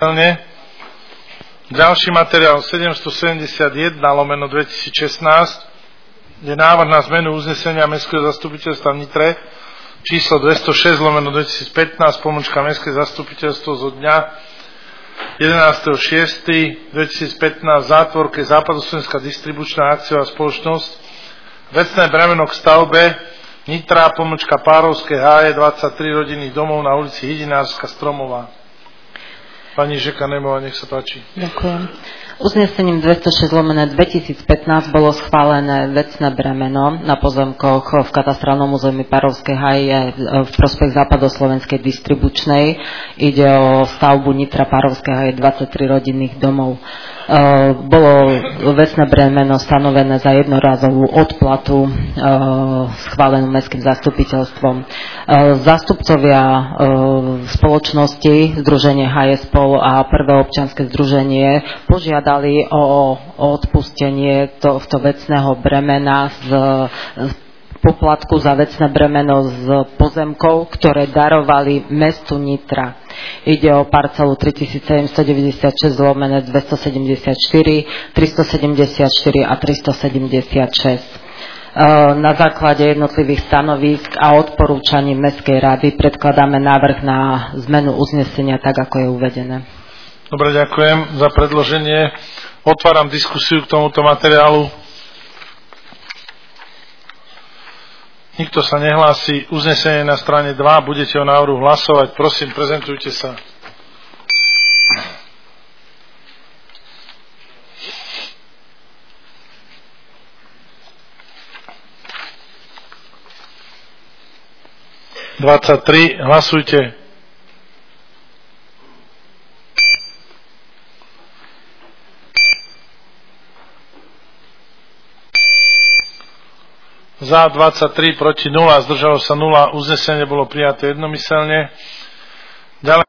Ďalší materiál 771/2016 je návrh na zmenu uznesenia Mestského zastupiteľstva v Nitre číslo 206/2015 Mestské zastupiteľstvo zo dňa 11.6.2015 v zátvorke Západoslovenská distribučná akciová spoločnosť vecné bremeno k stavbe Nitra Párovské háje 23 rodinných domov na ulici Hydinárska Stromová. Pani Žeka Nemová, nech sa páči. Ďakujem. Uznesením 206/2015 bolo schválené vecné bremeno na pozemkoch v katastrálnom území Párovské háje v prospech Západoslovenskej distribučnej. Ide o stavbu Nitra Párovské háje 23 rodinných domov. Bolo vecné bremeno stanovené za jednorázovú odplatu schválenú mestským zastupiteľstvom. Zástupcovia spoločnosti Združenie HSPOL a Prvé občianske združenie požiadali o odpustenie tohto vecného bremena z poplatku za vecné bremeno z pozemkov, ktoré darovali mestu Nitra. Ide o parcelu 3796/274, 374 a 376. Na základe jednotlivých stanovísk a odporúčaní Mestskej rady predkladáme návrh na zmenu uznesenia tak, ako je uvedené. Dobre, ďakujem za predloženie. Otváram diskusiu k tomuto materiálu. Nikto sa nehlási. Uznesenie na strane 2. Budete o návrhu hlasovať. Prosím, prezentujte sa. Hlasujte. Za 23, proti 0, zdržalo sa 0. Uznesenie bolo prijaté jednomyselne. Ďalej